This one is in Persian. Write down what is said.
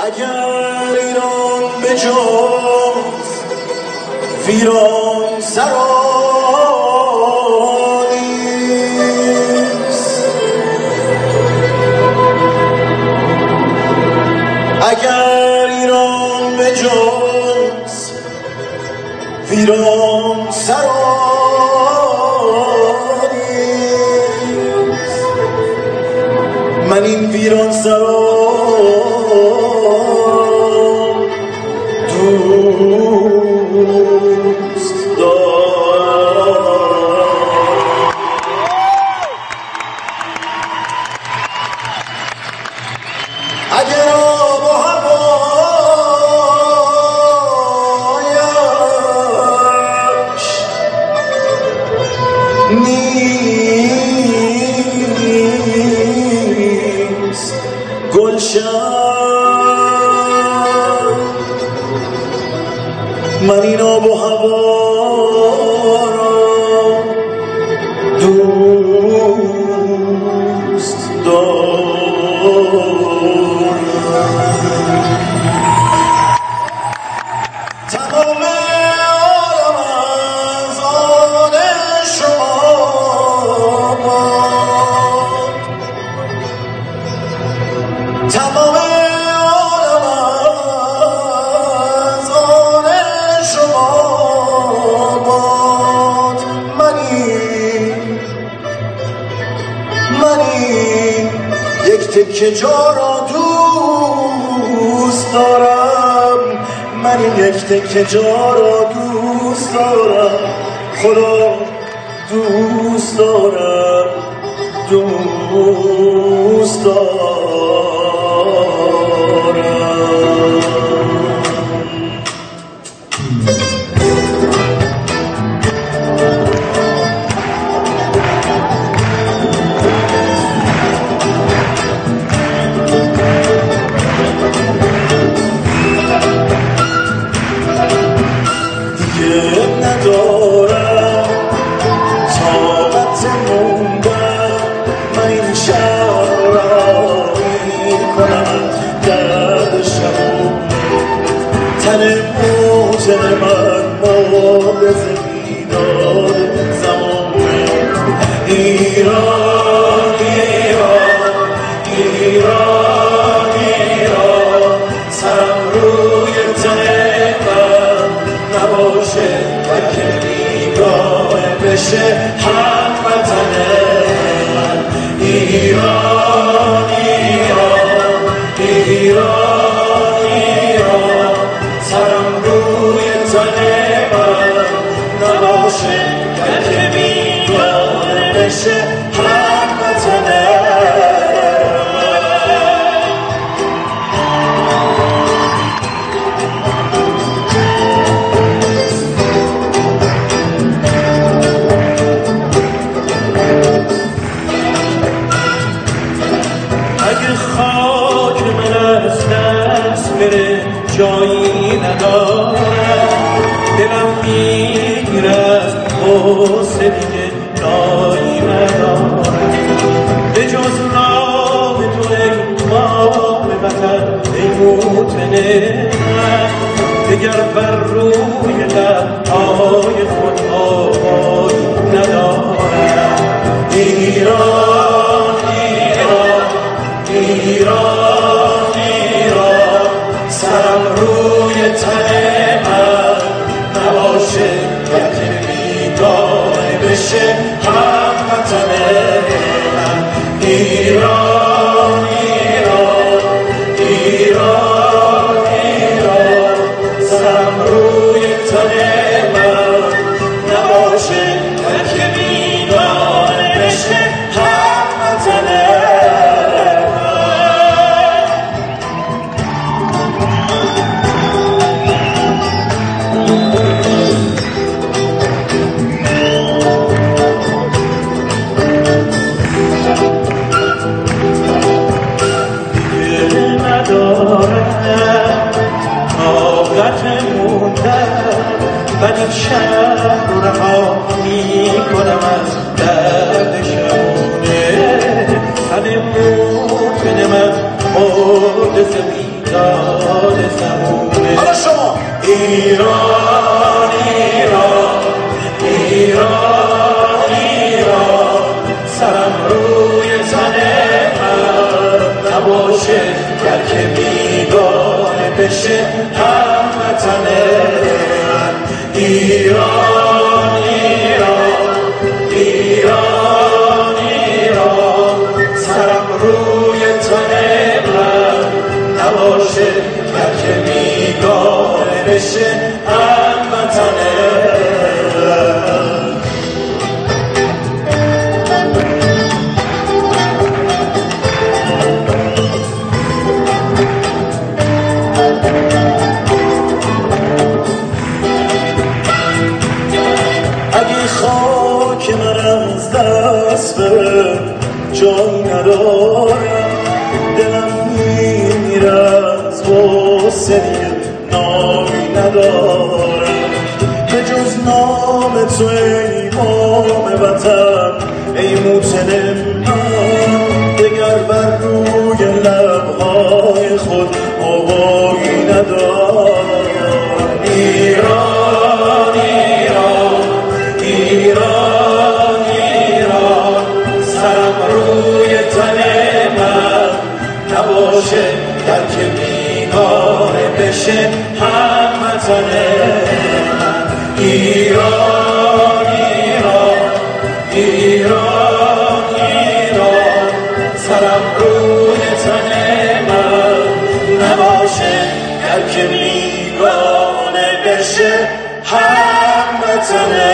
اگر ایران به جز ویران سرانیست، اگر ایران به جز ویران سرانیست، من این ویران سرا دوست دارم. اگر آب و هوایش نیست گلشن، من این آب و هوا را دوست دارم. تمام عالم از آن شما باد، تمام عالم از آن شما باد. منی یک تکه جا را دوست دارم، من یک تکه جا را دوست دارم، خدا دوست دارم، دوست دارم. ندارم طاقت موندن، من این شهر را میکنم درد شبونه، تن موجن من مبرز بیداد زمانه. ایران ایران ایران ایران، سرم روی تن من نباشه و که بیگانه بشه هموطن من. ایران ایران ایران ایران، سرم روی تن من نباشه و که بیگانه بشه هموطن من. خاک من از دست بره جایی ندارم، دلم میگیره از غصه دیگه جایی ندارم، به جز نام تو ای مام وطن ای موطن من، دگر بر روی لبهای خود آوایی ندارم. ایران ایران ایران، سرم روی تن من نباشه که بیگانه بشه هموطن من. ایران ایران ایران ایران، سرم روی تن من نباشه که بیگانه بشه هموطن من. من این شهر رو رها میکنم از درد شبونه، تن موطن من مرد زمین شاد زمونه. حالا شما ایران ایران ایران ایران، سرم روی تن من نباشه، گر که بیگانه بشه هموطن من. ایران ایران ایران ایران، سرم روی تن من نباشه، گر که بیگانه بشه هموطن من. اگه خاک من از دست بره جای ندارم، دلم میمیره از غصه نایی ندارم. به جز نام تو ای مام وطن، ای موطن من، دگر بر روی لبهای خود آوایی ندارم. ایران ایران ایران ایران، سرم روی تن من نباشه، گر که بیگانه بشه هموطن من. ایران ایران ایران ایران، سرم روی تن من نباشه، گر که بیگانه بشه هموطن